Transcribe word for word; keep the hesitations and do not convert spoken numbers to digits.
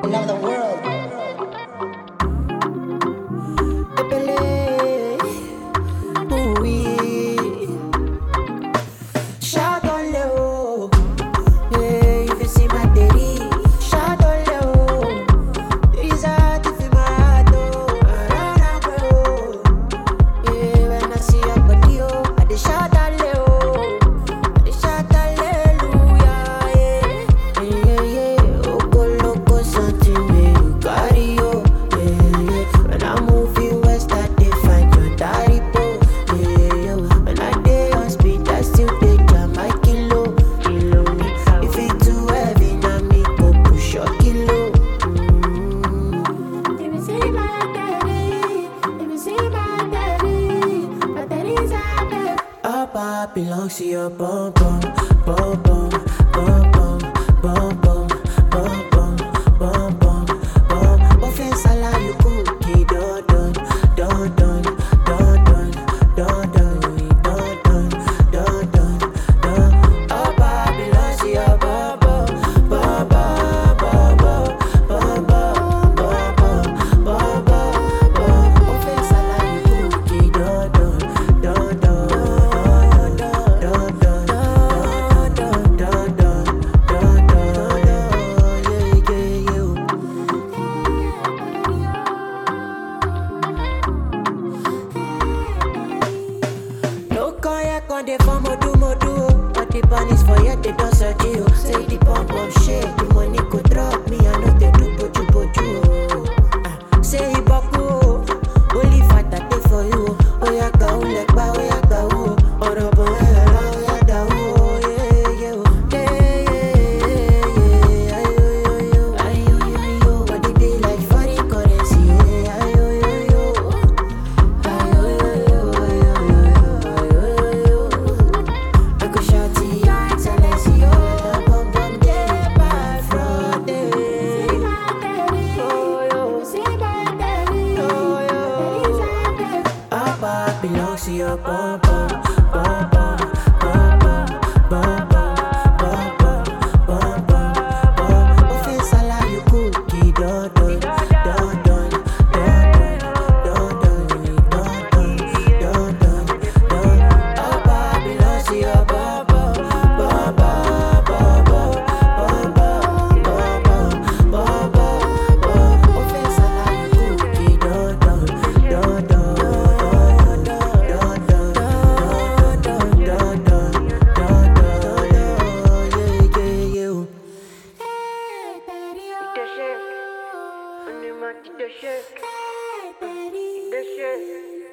of the world. Shout on low, yeah, if you see my daddy. Shout on low, it's hard to feel my heart, oh, around and low. Yeah, when I see your body, oh, I dey shout hallelujah, I dey shout hallelujah, yeah, yeah, yeah. Oko loco something wey you carry, oh, yeah, yeah. When I move you west, I dey find your daddy, oh, yeah, yeah. When I dey on speed, I still dey jam my kilo, kilo me. If it too heavy, na me go push your kilo. Mm. If you see my daddy, if you see my daddy, my daddy's out there. Up, up belongs to your bum bum, bum bum, bum bum, bum bum, bum bum, bum bum, bum. Offense ala you cookie, done done, done done, done done, done done, done done, done done, done. Up, up belongs to your bum bum, bum bum, bum bum, bum bum, bum bum, bum bum, bum. Offense ala you cookie, done done, done done, done done, done done, done done, done done, done done, yeah, yeah, yeah. No call ya con dey for modu modu, oh. But the ban is for ya, they don't search you. Say the pump pump shake, the money go drop me, I know they do boju boju, oh. Ah, say he baku, oh. Only fight I pay for you, oh. Oh ya ga, oh legba, oh ya ga, oh. Oro bo eh la, oh ya da, oh, yeah, yeah, oh. Yeah, yeah, yeah, yeah, ayo, yo, yo. Ayo, yo, yo. But they dey like foreign currency, yeah, ayo, yo, yo. Ayo, yo, yo, ayo, yo, yo, ayo, yo, yo. I go shout to your excellency, oh, the bum bum dey by Friday. Oh, yo. Oh, yo. Abba belongs to your bum bum, bum bum, bum bum, bum bum, bum bum, bum bum, bum. Offense ala you cookie, done done, done done, done done, done done, done done, done done. Abba belongs to your bum bum, bum bum, bum bum, bum bum, bum bum, bum bum, bum. Offense ala you cookie, done done, done done, done done, done done, done done, done done, yeah, yeah, yeah. Hey, daddy, oh. Eat that shit. On the mark, eat that shit. Hey, daddy. Eat that shit.